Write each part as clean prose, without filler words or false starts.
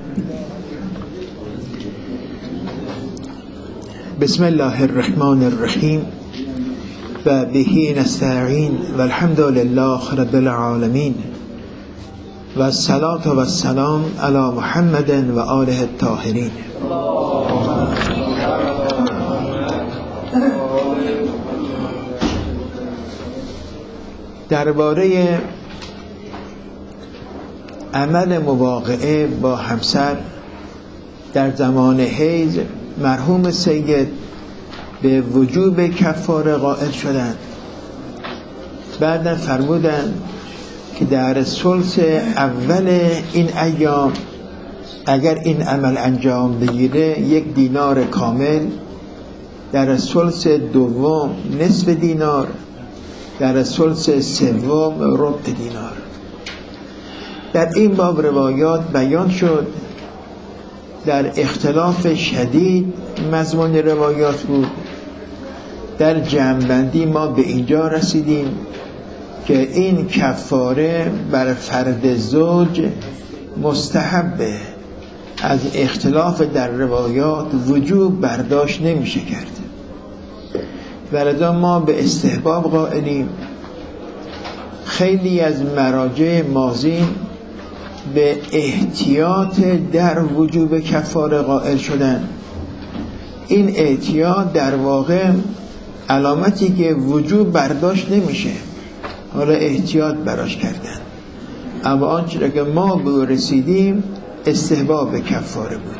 بسم الله الرحمن الرحیم و بهی نستعین و الحمد لله رب العالمین و الصلاة و السلام علی محمد و آله الطاهرین. درباره عمل مواقعه با همسر در زمان حیض مرحوم سید به وجوب کفاره قائل شدند. بعداً فرمودند که در ثلث اول این ایام اگر این عمل انجام بگیره 1 دینار کامل، در ثلث دوم نصف دینار، در ثلث سوم ربع دینار. در این باب روایات بیان شد، در اختلاف شدید مضمون روایات بود. در جمع‌بندی ما به اینجا رسیدیم که این کفاره بر فرد زوج مستحبه، از اختلاف در روایات وجوب برداشت نمیشه کرد، ولذا ما به استحباب قائلیم. خیلی از مراجع ماضی به احتیاط در وجوب کفاره قائل شدن. این احتیاط در واقع علامتی که وجوب برداشت نمیشه، حالا احتیاط براش کردن، اما آنچه که ما به رسیدیم استحباب کفاره بود.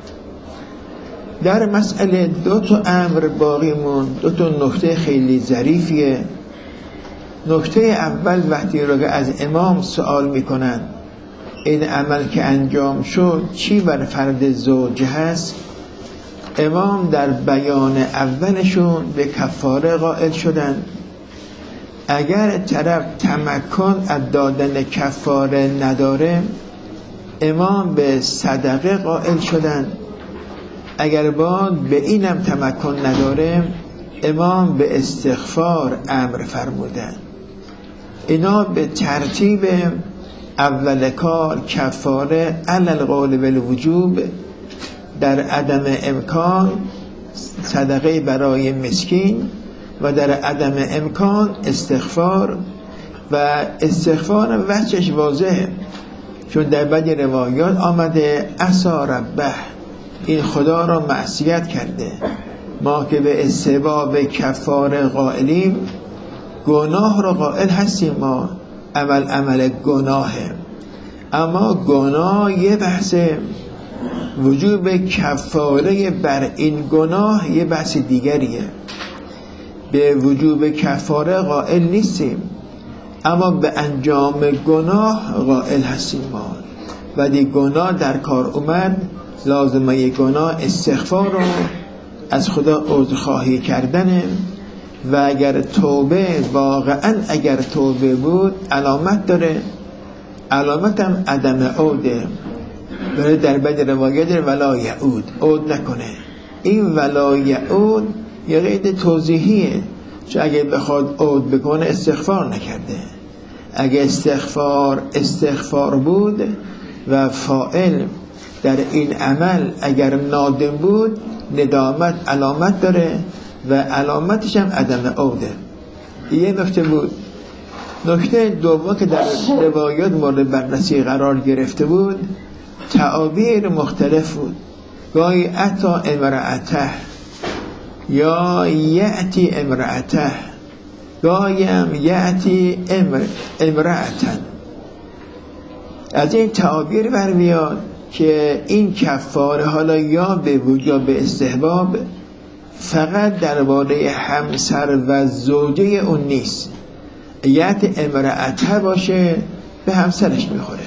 در مسئله 2 امر باقی موند، 2 نکته خیلی ظریفیه. نکته اول وقتی رو که از امام سوال میکنن این عمل که انجام شد چی بر فرد زوج هست، امام در بیان اولشون به کفاره قائل شدن. اگر طرف تمکن از دادن کفاره نداره، امام به صدقه قائل شدن. اگر به اینم تمکن نداره، امام به استغفار امر فرمودن. اینا به ترتیب اول کار کفاره علی القول بالوجوب، در عدم امکان صدقه برای مسکین و در عدم امکان استغفار. و استغفار وجهش واضحه، چون در بعضی روایات آمده عصی ربه، این خدا را معصیت کرده. ما که به استحباب کفاره قائلیم، گناه را قائل هستیم، ما عمل گناهه، اما گناه یه بحثه، وجوب کفاره بر این گناه یه بحث دیگریه. به وجوب کفاره قائل نیستیم، اما به انجام گناه قائل هستیم ما. ولی گناه در کار اومد، لازمه گناه استغفار رو از خدا عذرخواهی کردنه. و اگر توبه واقعا اگر توبه بود علامت داره، علامت هم عدم عوده. در بعد روایت ولا یعود، عود نکنه. این ولا یعود یه قید توضیحیه، چون اگه بخواد عود بکنه استغفار نکرده. اگه استغفار بود و فاعل در این عمل اگر نادم بود، ندامت علامت داره و علامتش هم عدم عوده. یه نکته بود. نکته دوم که در روایات مورد بررسی قرار گرفته بود، تعابیر مختلف بود. گاهی اتا امرأته یا یأتی امرأته، گاهی هم یأتی امرأتن. از این تعابیر برمیاد که این کفاره حالا یا به وجوب به استحباب فقط درباره همسر و زوجه اون نیست. یأتی امرأته باشه به همسرش میخوره،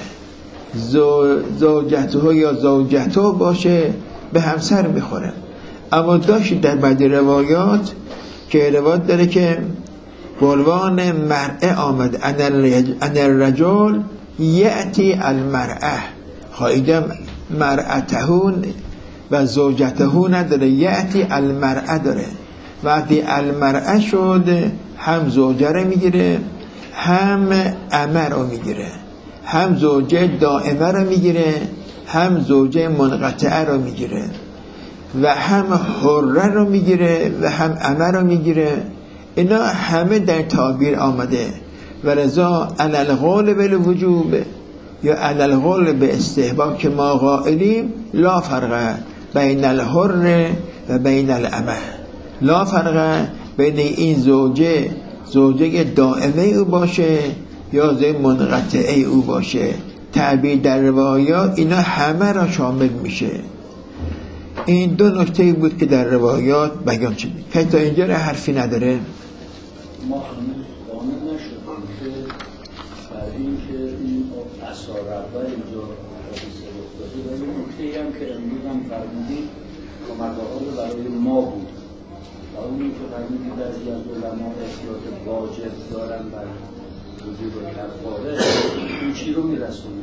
زوجته یا زوجته باشه به همسر میخوره. اما داشت در بعضی روایات که روایت داره که بلوان مرأه آمد ان الرجل یأتی المرأه، خواهیدم مرأتهون و زوجتهون نداره، یأتی المرأه داره. وقتی المرأه شد هم زوجه رو میگیره هم امه رو میگیره، هم زوجه دائمه رو میگیره هم زوجه منقطعه رو میگیره و هم حره رو میگیره و هم امه رو میگیره. اینا همه در تعبیر آمده. و لذا علی القول بالوجوب یا علی القول به استحباب که ما قائلیم لا فرق بین الحر و بین الامه. لا فرق بین این زوجه دائمه او باشه یا زوجه منقطعه او باشه. تعبیر در روایات اینا همه را شامل میشه. این دو نکته بود که در روایات بیان شده که تا اینجا را حرفی نداره. ما هنوز قانون نشدیم که برای این که این اثار اول اینجا حادثه رخ داده و این نکته‌ای هم که امروز هم فرمودید کمک‌آور برای ما بود و اون این که فرمودید بعضی از علما احتیاط واجب دارن بر وجوب کفاره، این چی رو میرسونه؟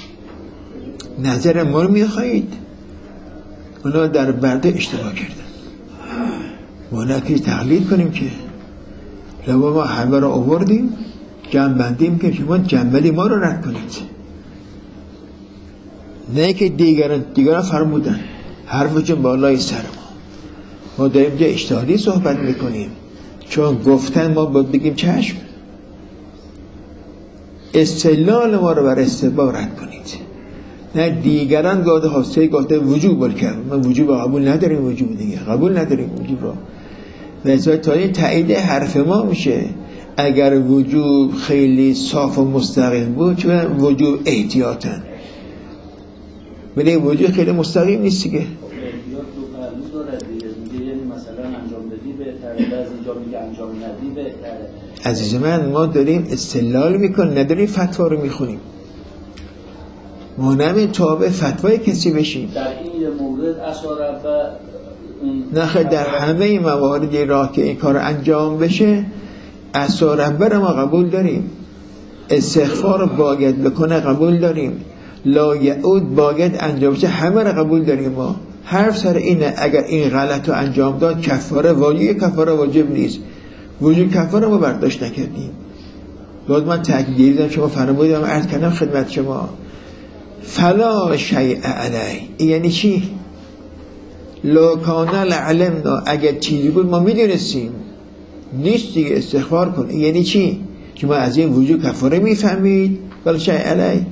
نظر ما رو میخواهید؟ اونا در برده اشتباه کردن. ما نکی تقلید کنیم که لما ما همه را آوردیم جمع بندیم که شما جنبلی ما رو رد کنید، نه که دیگران فرمودن حرفشون بالای سر ما داریم جا اجتهادی صحبت میکنیم چون گفتن ما باید بگیم چشم. استدلال ما رو بر استحباب رد کنید، نه دیگران گفته وجوب کرد. من وجوب قبول نداریم، وجوب دیگه قبول نداریم وجوب را. و تا این تایید حرف ما میشه اگر وجوب خیلی صاف و مستقیم بود، چون وجوب احتیاطن، ولی وجوب خیلی مستقیم نیست دیگه. احتیاط دو پهلو داره دیگه، یعنی مثلا انجام بدی بهتره، بعضی جا میگه انجام ندی بهتره. عزیز من ما داریم استدلال میکنیم، نداریم فتوا رو میخونیم. ما نمی تابع فتوای کسی بشیم. در این مورد اثار اول نخیر در همه مواردی راه که این کار انجام بشه اثار اول ما قبول داریم. استغفار باید بکنه قبول داریم، لا یعود باید انجام بشه همه را قبول داریم. ما حرف سر اینه اگر این غلط رو انجام داد کفاره واجب، کفاره واجب نیست. وجود کفاره ما برداشت نکردیم. باید من تاکید دادم، شما فرمودید، من عرض کردم خدمت شما فلا شیء علیه. یعنی چی؟ لو کان لعلمنا، اگر چیزی بود ما میدونستیم، نیست دیگه استغفار کن. یعنی چی؟ شما از این وجود کفاره میفهمید فلا شیء علیه،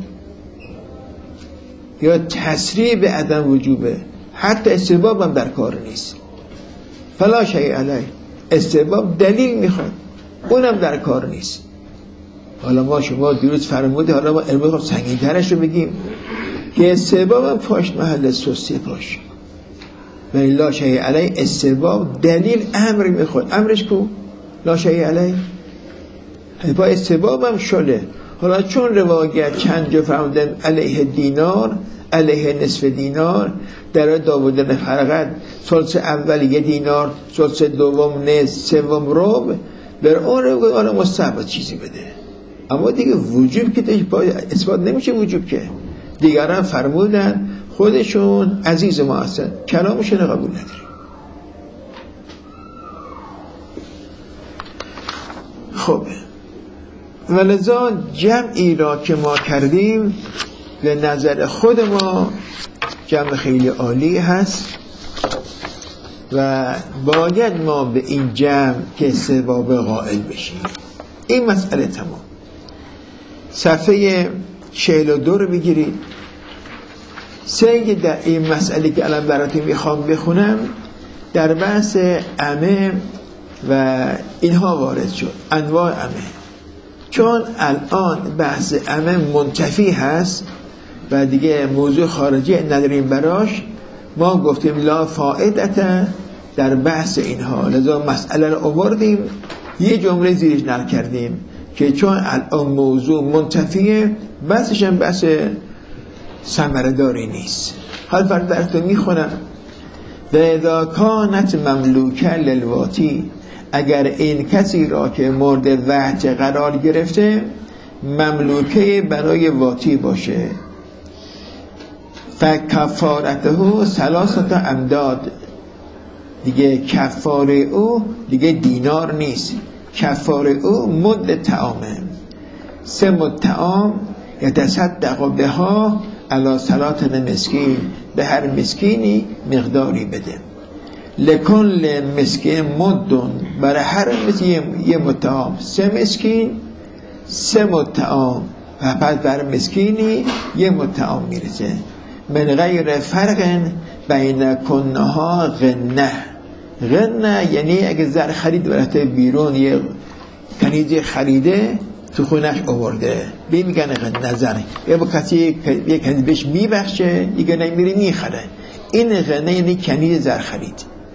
یا تسریع به عدم وجوبه، حتی استحباب هم در کار نیست. فلا شیء علیه، استحباب دلیل میخواد اونم در کار نیست. حالا شما دیروز فرمودید، حالا ما امروز سنگین‌ترش رو بگیم که استحباب هم پاش محل سستی پاش. ولی لا شیء علیه استحباب دلیل امر میخواد، امرش کو لا شیء علیه، با استحباب هم شله. حالا چون روایت چند جا فرمودن علیه دینار، علیه نصف دینار، در داودن فرقت ثلث اول 1 دینار، ثلث دوم نصف، سوم ربع، بر اون رو حالا مستحب چیزی بده. اما دیگه وجوب که اثبات نمیشه. وجوب که دیگران فرمودن، خودشون عزیز ما هستن، کلامشون قبول نداریم. خب ولذا جمعی را که ما کردیم به نظر خود ما جمع خیلی عالی هست و باید ما به این جمع که استحباب قائل بشیم. این مسئله تمام. صفحه 42 رو بگیرید. سید در این مسئله که الان براتون میخوام بخونم در بحث عمه و اینها وارد شد، انواع عمه. چون الان بحث عمه منتفی هست و دیگه موضوع خارجی نداریم براش، ما گفتیم لا فائدت در بحث اینها، لذا مسئله رو آوردیم یه جمله زیرش نقل کردیم که چون الان موضوع منتفیه بحثش هم بحث ثمره‌داری نیست. حال فرد درستون میخونم و اذا کانت مملوکه للواتی، اگر این کسی را که مورد وحج قرار گرفته مملوکه برای واتی باشه، فکفارته 3 امداد، دیگه کفاره او دیگه دینار نیست، کفاره او مد طعامه، 3 مد طعام یتصدق بها علی ثلاثه مسکین، به هر مسکینی مقداری بده. لکل مسکین مدن، برای هر مسکین یه متعام، 3 مسکین 3 متعام، و پس برای مسکینی یه متعام میرسه. من غیر فرق بین کنها غنه. غنه یعنی اگه زر خرید برای بیرون یه کنیزی خریده تو خونش آورده، بی میگن غنه زر، یا با کسی یه کنیز بهش میبخشه دیگه نمیری میخره، این غنه یعنی کنیز زر خرید.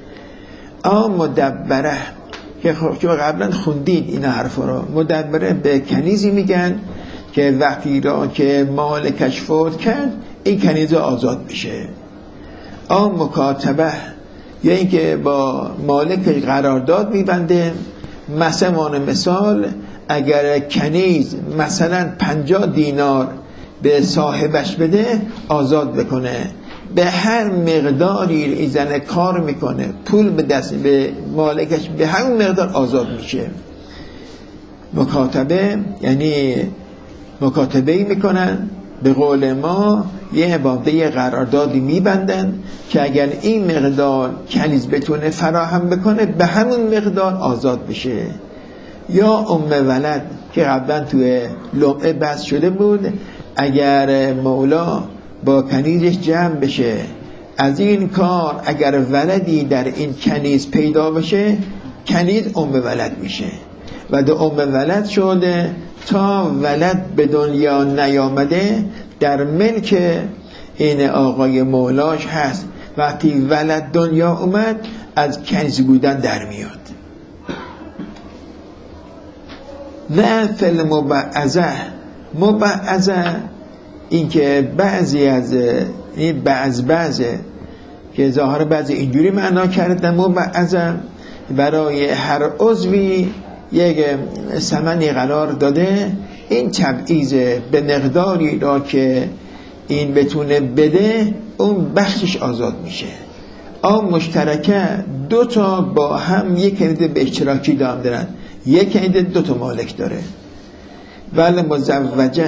مدبره که قبلا خوندید این حرفا رو، مدبره به کنیزی میگن که وقتی را که مالکش فوت کرد این کنیز آزاد بشه. مکاتبه یا اینکه با مالک قرارداد میبنده، مثال اگر کنیز مثلا 50 دینار به صاحبش بده آزاد بکنه، به هر مقداری ایزن کار میکنه پول به دست به مالکش به همون مقدار آزاد میشه. مکاتبه یعنی مکاتبه‌ای میکنن، به قول ما یه عباده قراردادی میبندن که اگر این مقدار کنیز بتونه فراهم بکنه به همون مقدار آزاد بشه. یا ولد که قبلا توی لمعه بحث شده بود، اگر مولا با کنیزش جمع بشه، از این کار اگر ولدی در این کنیز پیدا بشه، کنیز ولد میشه و ده ولد شده تا ولد به دنیا نیامده در ملک این آقای مولاش هست. وقتی ولد دنیا اومد از کنیز بودن در میاد. نه فل مبعضه این که بعضی از این بعضه که ظاهر بعضی اینجوری معنا کردن، مبعضه برای هر عضوی یک ثمنی قرار داده، این تبعیض به مقداری را که این بتونه بده اون بخشش آزاد میشه. مشترکه 2 تا با هم یک کنیز به اشتراکی دارن، یک کنیز 2 تا مالک داره. ولی مزوجه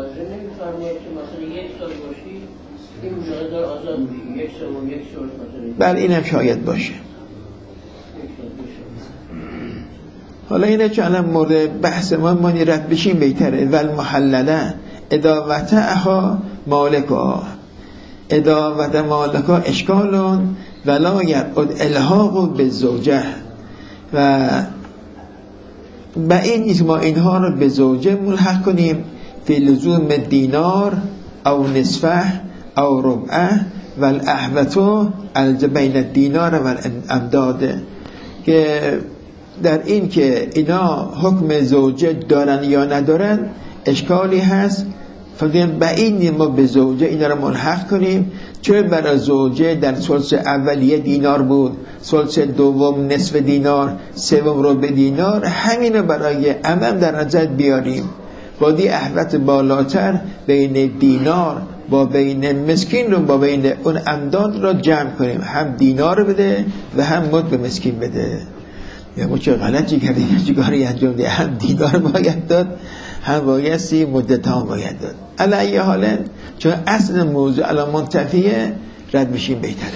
بله این هم شاید باشه. حالا اینه چون الان مورد بحث ما رد بشیم بهتره. ول محلله اداوتها مالکها، اداوت مالکها اشکالون ولا یرد الحاق به زوجه، و این نیست ما اینها رو به زوجه ملحق کنیم فی لزوم دینار او نصفه او ربعه و الاحوتو بین الدینار و الامداد، که در این که اینا حکم زوجه دارن یا ندارن اشکالی هست. فرضاً بعید ما به زوجه اینا رو ملحق کنیم، چون برای زوجه در ثلث اولیه دینار بود، ثلث دوم نصف دینار، سوم ربع دینار، همین رو برای عمم در نظر بیاریم. بادی احوت بالاتر بین دینار با بین مسکین رو با بین اون امداد را جمع کنیم، هم دینار بده و هم مد به مسکین بده. یا ما چه غلطی کردیم، چه کاری انجام دادیم، هم دینار باید داد هم بایستی مدت هم باید داد. علیه حالا چون اصل موضوع الان منتفیه رد بشیم بهتره.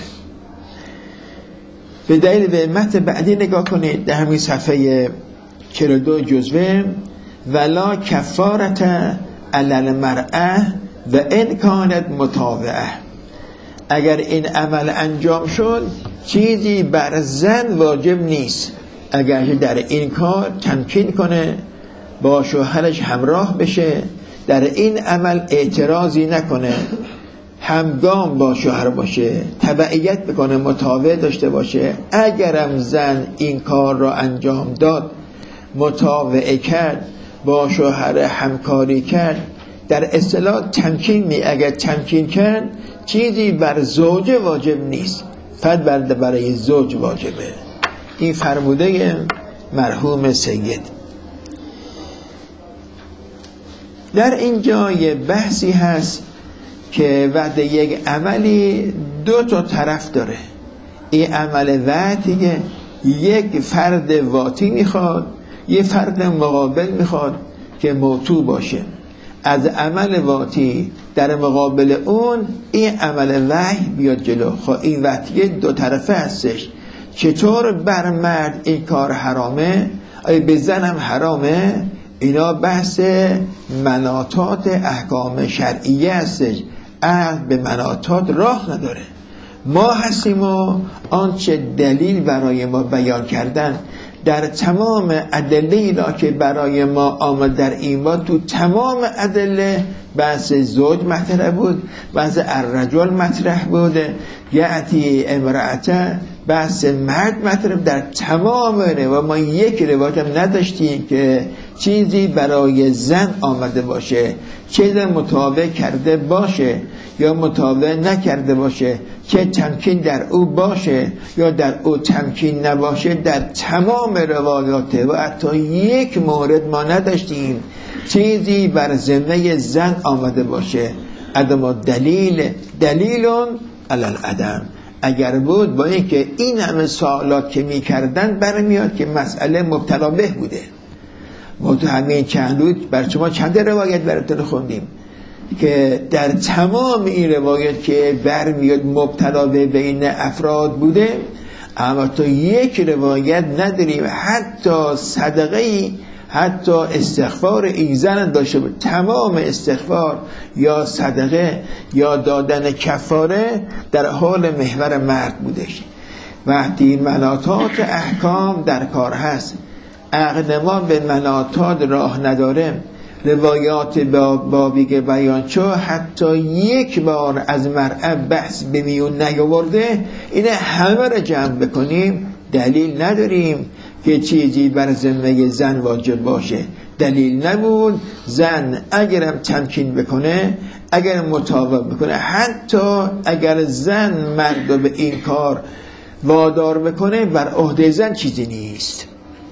به دلیل به متن بعدی نگاه کنید، در همین صفحه 42 جزوه ولا کفارت علی المرأه و ان کانت مطاوعه، اگر این عمل انجام شد چیزی بر زن واجب نیست اگر در این کار تمکین کنه، با شوهرش همراه بشه، در این عمل اعتراضی نکنه، همگام با شوهر باشه، تبعیت بکنه، مطاوع داشته باشه. اگرم زن این کار را انجام داد، مطاوعه کرد، با شوهر همکاری کرد، در اصطلاح تمکین می، اگر تمکین کرد چیزی بر زوج واجب نیست، فقط برای زوج واجبه. این فرموده مرحوم سید. در اینجا یه بحثی هست که وقت یک عملی 2 تا طرف داره. این عمل وقتیه، یک فرد واتی میخواد، یه فرد مقابل میخواد که موتو باشه. از عمل واتی در مقابل اون این عمل وحی بیاد جلو. خب این وحی دو طرفه هستش. چطور بر مرد این کار حرامه، آیا به زن هم حرامه؟ اینا بحث مناطات احکام شرعیه هستش. عقل به مناطات راه نداره. ما هستیم و آنچه دلیل برای ما بیان کردن در تمام ادله را که برای ما آمد در ایمان، تو تمام ادله بحث زوج مطرح بود، بحث الرجل مطرح بود، یعتی امرأته بحث مرد مطرح. در تمام و ما یک روایت هم نداشتیم که چیزی برای زن آمده باشه، چیزی مطابق کرده باشه یا مطابق نکرده باشه، که تمکین در او باشه یا در او تمکین نباشه. در تمام روایات و حتی یک مورد ما نداشتیم چیزی بر ذمه زن آمده باشه. عدم دلیلون علی العدم. اگر بود با اینکه این همه سوالات که میکردن برمیاد که مسئله مبتلا به بوده. ما تو همین چند روز بر شما چند روایت براتون خوندیم که در تمام این روایت که برمیاد مبتلا به بین افراد بوده، اما تو یک روایت نداریم حتی صدقه‌ای، حتی استغفار این زن داشته بود. تمام استغفار یا صدقه یا دادن کفاره در حال محور مرد بودش. وقتی مناطات احکام در کار هست، عقل ما به مناطات راه نداره، روایات بابی که بیان شو حتی یک بار از مرأة بحث به میون نیاورده، این همه را جمع بکنیم دلیل نداریم که چیزی بر ذمه زن واجب باشه. دلیل نبود. زن اگرم تمکین بکنه، اگر مطابق بکنه، حتی اگر زن مرد رو به این کار وادار بکنه، بر عهده زن چیزی نیست.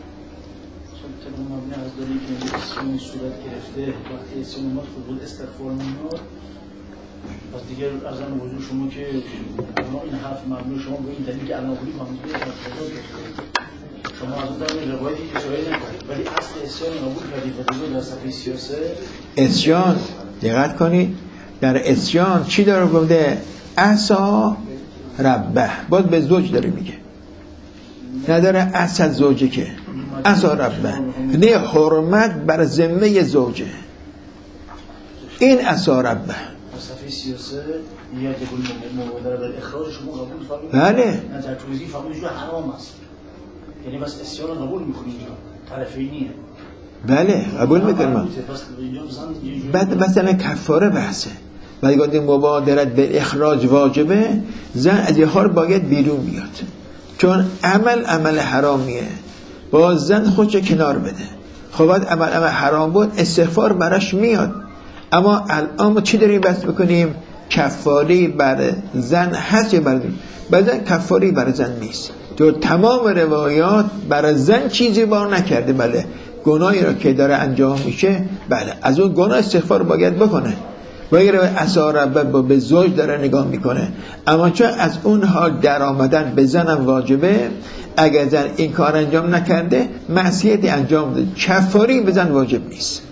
این صورت گرفته وقتی اسمات خود استغفار میاد، پس دیگه از آن وجود شما که این حرف ممنوع شما به این دلیل که عناولی ممنوع شما از اون در روایتی که شاید نکنید، ولی اصل اسیان قبول کردید و دیگه در صفحه 33 اسیان دقت کنید. در اسیان چی داره گفته؟ عصا ربه، باز به زوج داره میگه، نداره عصا زوجه که عصا ربه، نه حرمت بر ذمه زوجه. این عصا ربه صفحه 33 نیت گل مبادره بر اخراج شما قبول فرمایید. بله نه در توضیح فرمایید حرام است، یعنی بس اسیان قبول میکنید طرفینیه. بله قبول میکنم. بعد مثلا کفاره بحثه، بعد گفتیم مبادرت به اخراج واجبه، زن از یه حال باید بیرون بیاد، چون عمل حرامیه، با زن خودشو کنار بده. خب بعد عمل حرام بود، استغفار براش میاد. اما الان ما چی داریم بحث بکنیم؟ کفاری بر زن هست یا بر زن؟ کفاری بر زن نیست. تو تمام روایات بر زن چیزی بار نکرده. بله گناهی را که داره انجام میشه، بله از اون گناه استغفار باید بکنه، باید عصا ربه به زوج داره نگاه میکنه. اما چون از اون حال در آمدن به زنم واجبه، اگر زن این کار انجام نکرده معصیتی انجام ده، کفاری به زن واجب نیست.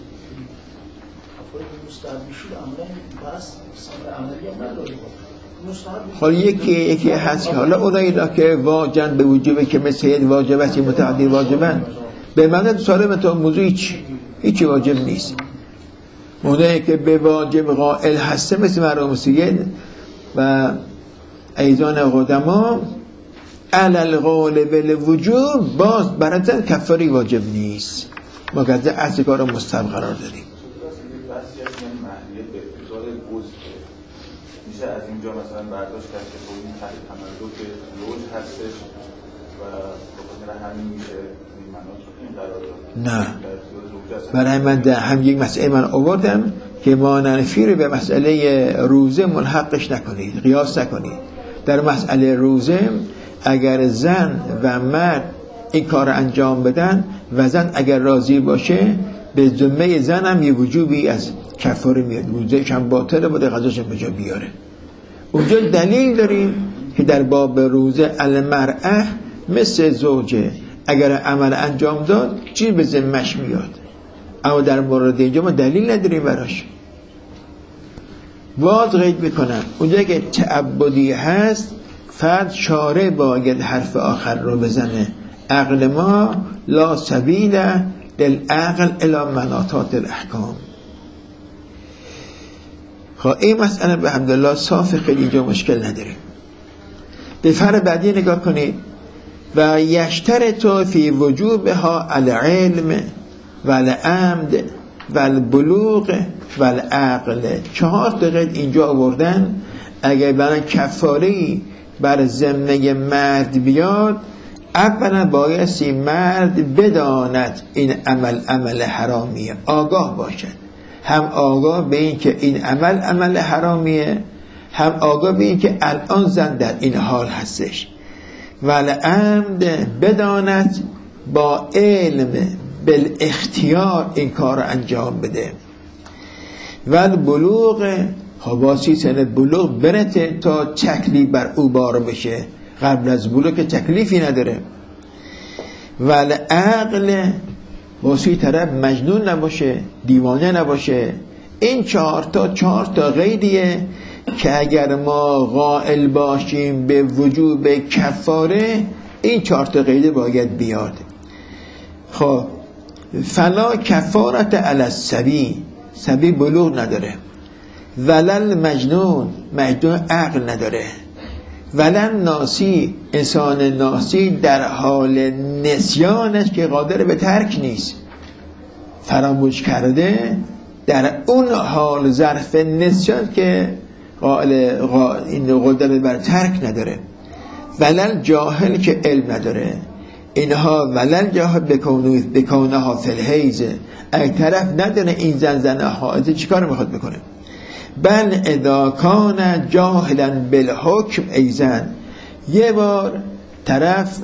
حالا یکی هست که حالا اونایی که واجن به وجوبه که مثل واجب است متعدی واجبن، به معنی سالم تا موضوع هیچی واجب نیست. اونایی که به واجب قائل هسته مثل مرحوم سید و ایزان قدما علل قول بالوجوب، باز براتن کفاری واجب نیست. ما گذر اصل کار رو مستحب قرار داریم. میشه از اینجا مثلا برداشت کرد که این تحت تملک لوج هستش و بخاطر همین میشه این مناط رو این قرار داد. نه، برای من در هم یک مسئله من آوردم که مانفی رو به مسئله روزه ملحقش نکنید، قیاس نکنید. در مسئله روزه اگر زن و مرد این کار انجام بدن و زن اگر راضی باشه، به ذمه زن هم یه وجوبی از کفاره میاد، روزهش هم باطله بوده، غذاش به جا بیاره. اونجا دلیل داریم که در باب روزه المرأة مثل زوجه، اگر عمل انجام داد چی به ذمه‌اش میاد؟ اما در مورد اینجا ما دلیل نداریم براش. باز قید میکنم اونجا که تعبدی هست فرد شارع باید حرف آخر رو بزنه. عقل ما لا سبیل للعقل الی مناطات الاحکام. خب این مسئله به حمدالله صاف، خیلی اینجا مشکل نداریم. به فرق بعدی نگاه کنید. و یشترط فی وجوبها العلم و العمد و البلوغ و العقل. 4 تا قید اینجا آوردن. اگر برای کفاری بر ذمه مرد بیاد، اولا بایستی مرد بداند این عمل حرامیه، آگاه باشد. هم آگاه به این که این عمل حرامیه، هم آگاه به این که الان زن در این حال هستش. ولی عمد بداند با علم بالاختیار این کار رو انجام بده. ولی بلوغ حواسی سن بلوغ برته تا تکلیف بر او بار بشه. قبل از بلوغ که تکلیفی نداره. ولی عقل واسی طرف مجنون نباشه، دیوانه نباشه. این 4 تا قیدیه که اگر ما قائل باشیم به وجوب کفاره، این 4 تا قیده باید بیاد. خب فلا کفارت علی الصبی، صبی بلوغ نداره. ولل مجنون عقل نداره. ولن ناسی، انسان ناسی در حال نسیانش که قادر به ترک نیست، فراموش کرده، در اون حال ظرف نسیان که این قدرت بر ترک نداره. ولل جاهل که علم نداره. اینها ولل جاهل بکونها فی الحیض، اگه طرف نداره این زن حائض چیکار میخواد بکنه. بل اذا کان جاهلا بالحکم ایزن، یه بار طرف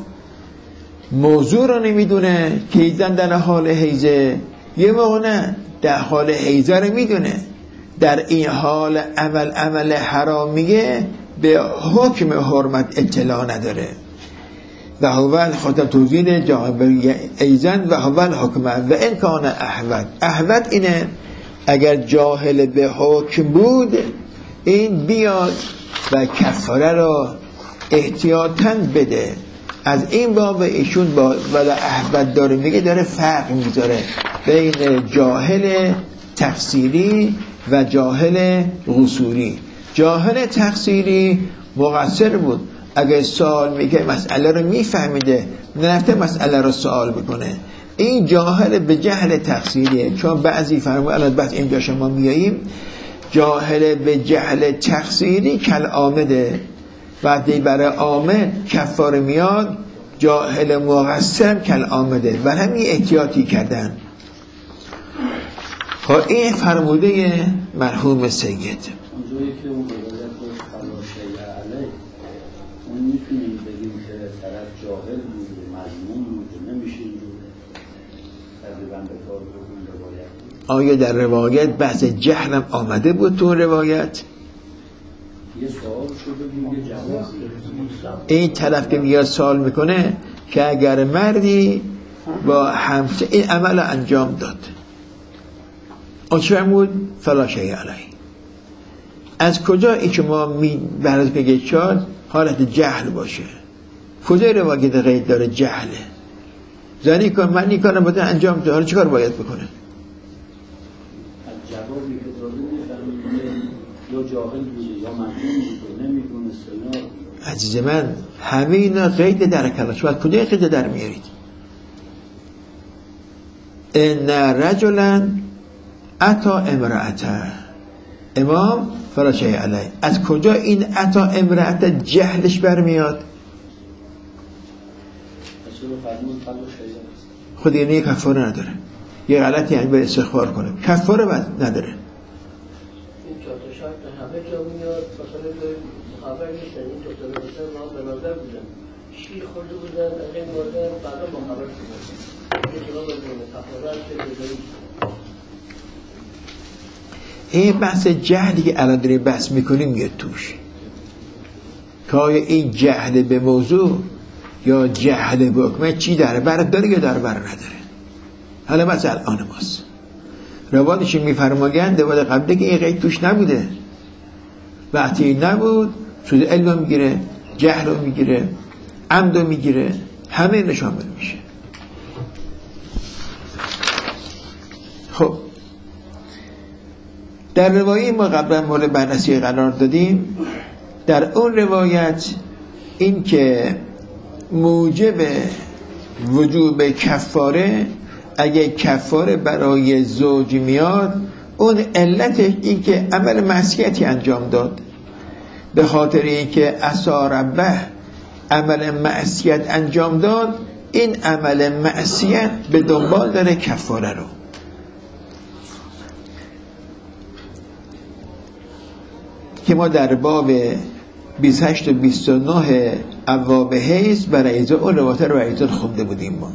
موضوع رو نمیدونه که ایزن در حال حیضه، یه موقع نه در حال حیضه رو میدونه، در این حال عمل حرامیه به حکم حرمت اطلاع نداره. و هو خاطب توضیح جاهل ایزن و هو الحکم و این کان احوت اینه اگر جاهل به حکم بود این بیاد و کفاره را احتیاطاً بده. از این باب ایشون با ولا احوت داره میگه، داره فرق میذاره بین جاهل تفسیری و جاهل قصوری. جاهل تفسیری مقصر بود، اگه سوال میگه مسئله رو میفهمیده، نرفته مسئله رو سوال بکنه. این جاهل به جهل تقصیریه. چون بعضی فرمود الان بعد اینجا شما میاییم، جاهل به جهل تقصیری کل آمده، وقتی برای آمد کفاره میاد، جاهل مقصر کل آمده. و همین احتیاطی کردن. خب این فرموده مرحوم سید. اونجایی که اون روایت داشت خلاشی علیه، اون میتونیم بگیم که طرف جاهل بود، مجنون بود، نمیشه اینجور تقریبا به کار اون روایت بود. آیا در روایت بحث جهلم آمده بود تو روایت؟ یه سوال شده بود، یه جواب. این طرف که میاد سوال میکنه که اگر مردی با همسه این عمل انجام داد، آچه فلا شیء علیه. از کجا این که ما برای بگه شاد حالت جهل باشه؟ کجا روایت غیر داره جهله؟ زنی کن من این کارم باید انجام ده، حالا چه کار باید بکنه؟ از جوابی که داده میفهمید یا جاهل بوده یا مجنون بوده، نمیدونه سنا. عزیز من همین قید در کلاش باید کجا قید در میارید؟ ان رجلا اتا امرأته امام فلا شیء علیه. از کجا این اتا امرأته جهلش برمیاد؟ خود یعنی کفاره نداره، یه غلطی یعنی باید استغفار کنه، کفاره نداره. این چهار شرط همه جا میاد، مثلا مخابر نیستن، این دکتر مثلا ما به نظر بودن شیر خورده بودن، از این مورد بعدا مخابر شدن این جواب بدونه کفاره هست. این بحث جهلی که الان داریم بحث میکنیم میاد توش، که آیا این جهل به موضوع یا جهل به حکمه چی داره؟ بر داره یا داره بر نداره؟ حالا مثلا الان ماست روایتش میفرمایند روایت قبلی که این قید توش نبوده، وقتی نبود سود علم رو میگیره، جهل رو میگیره، عمد رو میگیره، همه این شامل میشه. خب در روایت ما قبلا مورد بررسی قرار دادیم، در اون روایت این که موجب وجوب کفاره اگه کفاره برای زوج میاد، اون علتش این که عمل معصیتی انجام داد، به خاطر این که عصی ربه عمل معصیت انجام داد، این عمل معصیت به دنبال داره کفاره رو. که ما در باب 28 و 29 ابواب حیض برای ایزا اون روایت رو ایزا خونده بودیم ما.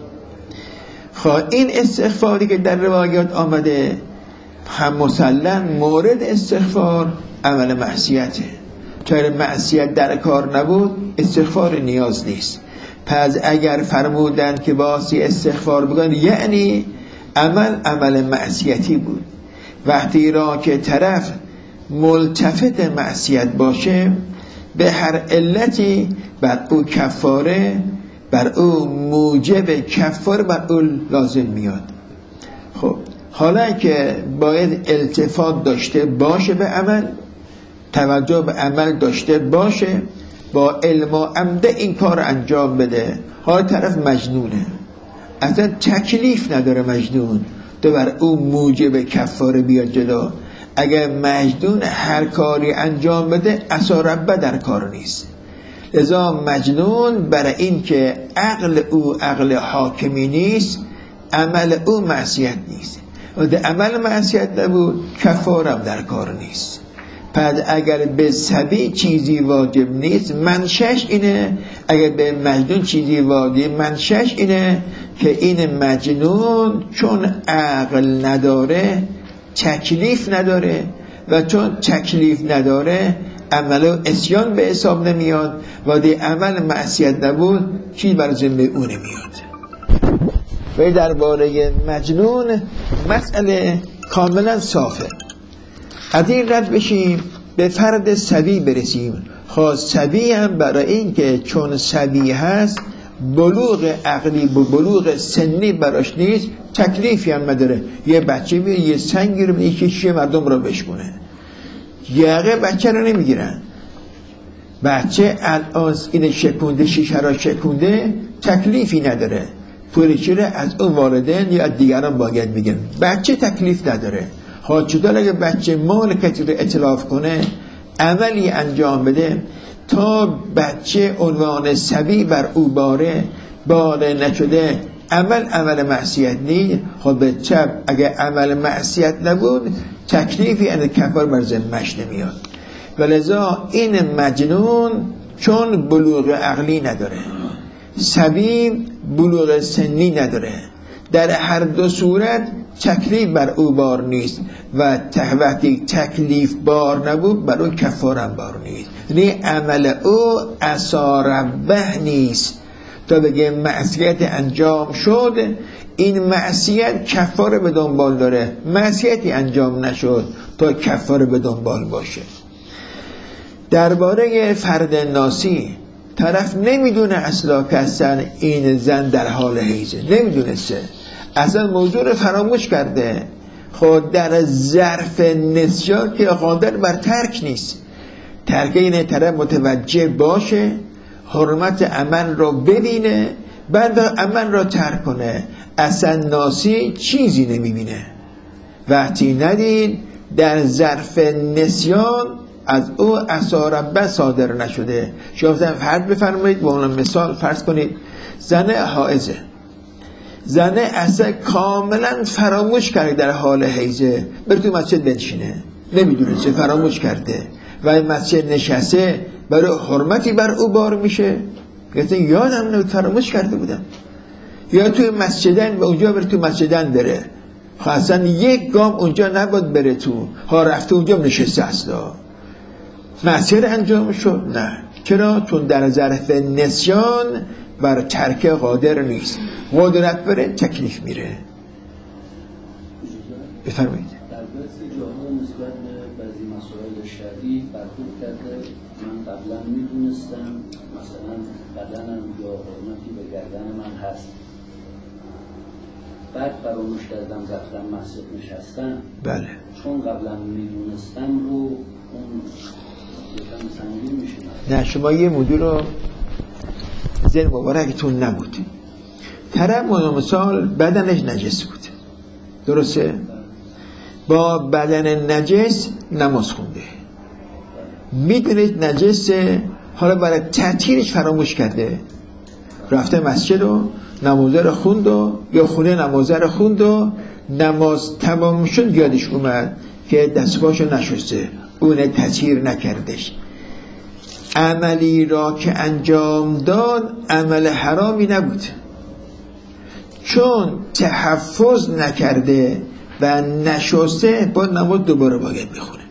خب این استغفاری که در روایات آمده هم مسلم مورد استغفار عمل معصیته، چون معصیت در کار نبود استغفار نیاز نیست. پس اگر فرمودن که باسی استغفار بگن یعنی عمل معصیتی بود. وقتی را که طرف ملتفت معصیت باشه، به هر علتی بر او کفاره، بر او موجب کفاره بر او لازم میاد. خب حالا که باید التفات داشته باشه به عمل، توجه به عمل داشته باشه، با علم و عمده این کار انجام بده. حالا طرف مجنونه، اصلا تکلیف نداره مجنون، تو بر او موجب کفاره بیاد جلو. اگر مجنون هر کاری انجام بده عصی ربه در کار نیست. لذا مجنون برای این که عقل او عقل حاکمی نیست، عمل او معصیت نیست، و در عمل معصیت نبود کفارم در کار نیست. پس اگر به صبی چیزی واجب نیست، منشش اینه. اگر به مجنون چیزی واجب، منشش اینه که این مجنون چون عقل نداره تکلیف نداره، و چون تکلیف نداره عمل عصیان به حساب نمیاد، و دی عمل معصیت نبود چیز بر ذمه او نمیاد. و درباره مجنون مسئله کاملا صافه. از این رد بشیم به فرد صبی برسیم. خواست صبی هم برای این که چون صبی هست بلوغ عقلی بلوغ سنی براش نیست، تکلیفی هم نداره. یه بچه میره یه سنگی رو یه شیشه مردم رو بشکونه، یقه بچه رو نمیگیرن. بچه الان این شکونده، شیشه را شکونده، تکلیفی نداره، پولش رو از اون والدین یا از دیگران باید بگن. بچه تکلیف نداره. چطور اگه بچه مال کسی رو اتلاف کنه، عملی انجام بده، تا بچه عنوان صبی بر او باره نشده، عمل معصیت نیست. خب به چپ اگه عمل معصیت نبود تکلیفی از کفار بر ذمه‌اش نمیاد. ولذا این مجنون چون بلوغ عقلی نداره، صبی بلوغ سنی نداره، در هر دو صورت تکلیف بر او بار نیست، و وقتی تکلیف بار نبود بر او کفاره بار نیست. یعنی عمل او عصی ربه نیست تا بگه معصیت انجام شد، این معصیت کفاره به دنبال داره. معصیتی انجام نشد تا کفاره به دنبال باشه. درباره فرد ناسی، طرف نمیدونه اصلا که اصلا این زن در حال حیضه، نمیدونسته، اصلا موضوع رو فراموش کرده. خود در ظرف نسیان که قادر بر ترک نیست. ترک اینه طرف متوجه باشه، حرمت عمل رو ببینه، بعد عمل رو ترک کنه. اصلا ناسی چیزی نمیبینه. وقتی ندید در ظرف نسیان از او عصی ربه صادر نشده. شما فرض بفرمایید، با اون مثال فرض کنید زن حائضه، زنه اصلا کاملا فراموش کرده در حال حیضه، بره تو مسجد بنشینه، نمیدونه چه فراموش کرده، و این مسجد نشسته، برای حرمتی بر او بار میشه. گفته یادم فراموش کرده بودم. یا توی مسجدن و اونجا بره تو مسجدن بره، اصلا یک گام اونجا نباید بره تو، ها رفته اونجا نشسته اصلا معصیت انجام شد. نه، چرا؟ چون در ظرف نسیان بر ترک قادر نیست. قدرت بره تکلیف میره. بفرمایید. در بعضی جاها نسبت به بعضی مسائل شرعی برخورد کرده. من قبلا میدونستم مثلا بدنم یا حرمتی به گردن من هست، بعد فراموش کردم رفتم مسجد نشستم. بله. چون قبلا میدونستم رو اون یکم سنگین میشه. نه شما یه موضوع رو ذهن مبارکتون نبود. طرف مثال بدنش نجس بود، درسته؟ با بدن نجس نماز خونده، میدونید نجسه، حالا برای تطهیرش فراموش کرده، رفته مسجد و نمازه رو خوند و یا خونه نمازه رو خوند و نماز تمام شد یادش اومد که دستباشو نشسته، اون تطهیر نکردش. عملی را که انجام داد عمل حرامی نبود، چون تحفظ نکرده و نشسته با نماز دوباره باید بخونه.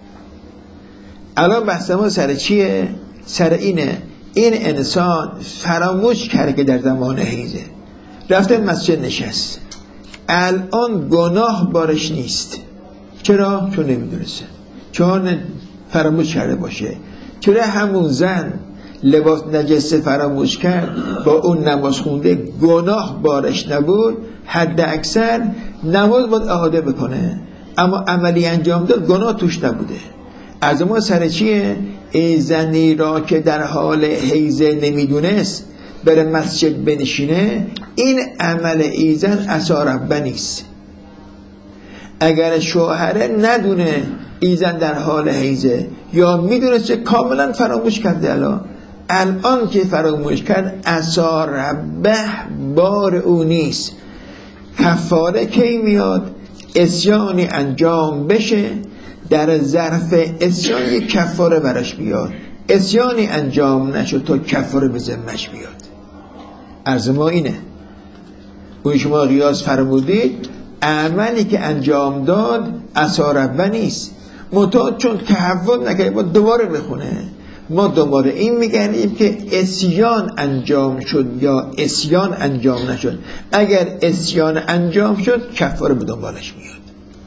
الان بحث ما سر چیه؟ سر اینه این انسان فراموش کرده که در زمان حیضه رفته مسجد نشست، الان گناه بارش نیست. چرا؟ چون نمیدونسته، چون فراموش کرده باشه. چرا همون زن لباس نجسه فراموش کرد، با اون نماز خونده گناه بارش نبود، حد اکثر نماز باید اعاده بکنه، اما عملی انجام داد گناه توش نبوده. از ما سر چیه؟ ای زنی را که در حال حیضه نمیدونست بره مسجد بنشینه، این عمل ای زن عصا ربه نیست. اگر شوهره ندونه ای زن در حال حیضه یا میدونست که کاملا فراموش کرده، الان که فراموش کرد عصا ربه بار او نیست. کفاره کی میاد؟ اسیانی انجام بشه، در ظرف اسیان یک کفاره برش بیاد، اسیانی انجام نشد تا کفاره به ذمش بیاد. عرض ما اینه، اون شما قیاس فرمودید عملی که انجام داد عصا ربه نیست، منتها چون تحول نکرد با دوباره بخونه. ما دوباره این میگنیم که اسیان انجام شد یا اسیان انجام نشد. اگر اسیان انجام شد کفاره به دنبالش میاد.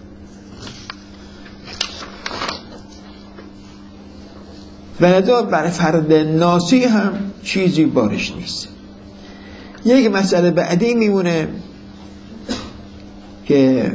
و لذا برای فرد ناسی هم چیزی بارش نیست. یک مسئله بعدی میمونه که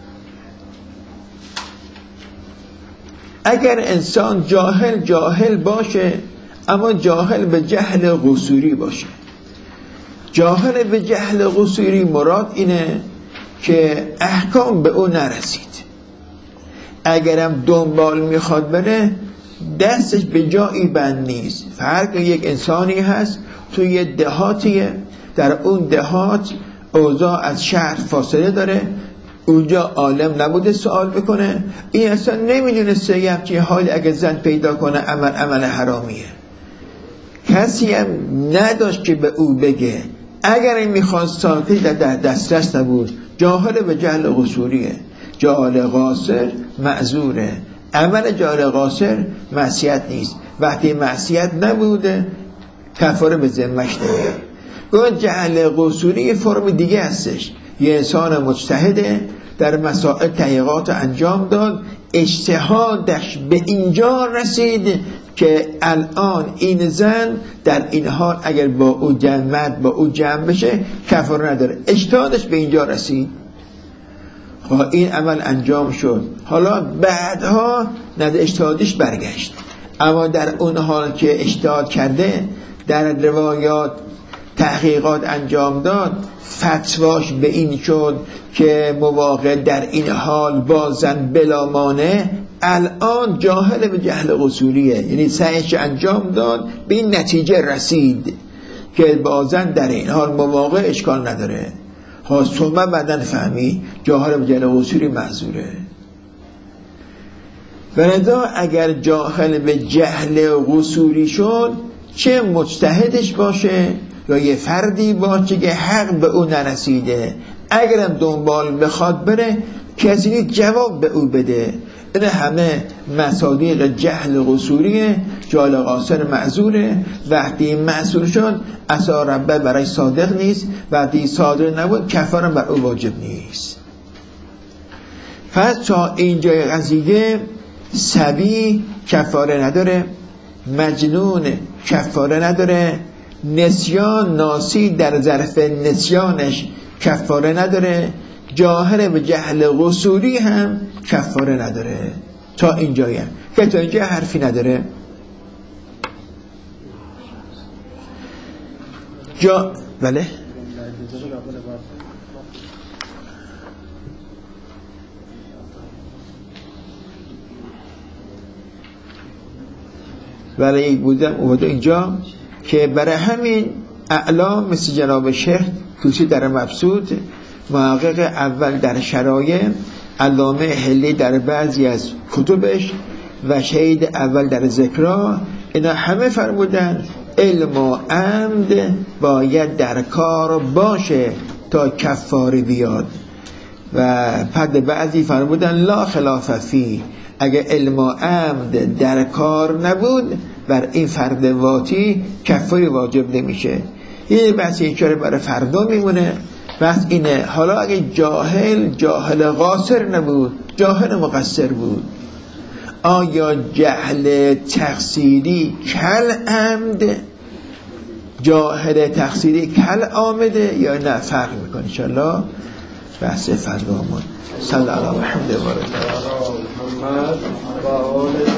اگر انسان جاهل باشه، اما جاهل به جهل قصوری باشه. جاهل به جهل قصوری مراد اینه که احکام به او نرسید، اگرم دنبال میخواد بره دستش به جایی بند نیست. فرق یک انسانی هست توی دهاتیه، در اون دهات اوضاع از شهر فاصله داره، اونجا عالم نبوده سوال بکنه، این اصلا نمیدونسته یه همچین حالی اگه زن پیدا کنه عمل حرامیه، کسی هم نداشت که به او بگه. اگر این میخواست ساکتی در دسترس نبود، جاهل به جهل قصوریه. جاهل قاصر معذوره، عمل جاهل قاصر معصیت نیست، وقتی معصیت نبوده کفاره به ذمش نمیاد. اون جهل قصوری فرم دیگه هستش، یه انسان مجتهده در مسائل تحقیقات انجام داد، اجتهادش به اینجا رسید که الان این زن در این حال اگر با او جمع بشه کفاره نداره، اجتهادش به اینجا رسید، این عمل انجام شد. حالا بعدها نظر اجتهادش برگشت، اما در اون حال که اجتهاد کرده در روایات تحقیقات انجام داد، فتواش به این شد که مواقع در این حال بازن بلا مانع، الان جاهل به جهل قصوریه، یعنی سعیش انجام داد به این نتیجه رسید که بازن در این حال مواقع اشکال نداره، ثم بعدن فهمی جاهل به جهل قصوری معذوره. ولذا اگر جاهل به جهل قصوری شد، چه مجتهدش باشه یا یه فردی باشه که حق به او نرسیده، اگرم دنبال بخواد بره کسی جواب به او بده. این همه مصادیق جهل قصوریه، جاهل قاصر معذوره. وقتی معذور شد عصا ربه برای صادق نیست، وقتی صادق نبود کفاره بر او واجب نیست. پس تا اینجای قضیه صبی کفاره نداره، مجنون کفاره نداره، نسیان ناسی در ظرف نسیانش کفاره نداره، جاهل به جهل قصوری هم کفاره نداره. تا اینجایی هم که تا اینجا حرفی نداره. بله برای بودم اومده اینجا که برای همین اعلام مثل جناب شیخ توسی در مبسوط، محقق اول در شرایع، علامه حلی در بعضی از کتبش و شهید اول در ذکرها، اینا همه فرمودن علم و عمد باید در کار باشه تا کفاره بیاد. و پد بعضی فرمودن لا خلاف فی، اگه علم و عمد در کار نبود بر این فرد واتی کفاره واجب نمیشه. یه بحثی چاره برای فردا میمونه. بس اینه حالا اگه جاهل قاصر نبود، جاهل مقصر بود، آیا جهل تقصیری کل عمد، جاهل تقصیری کل آمده یا نه؟ فرق میکنه. انشالله بحث فردا. صلی الله علیه و محمد و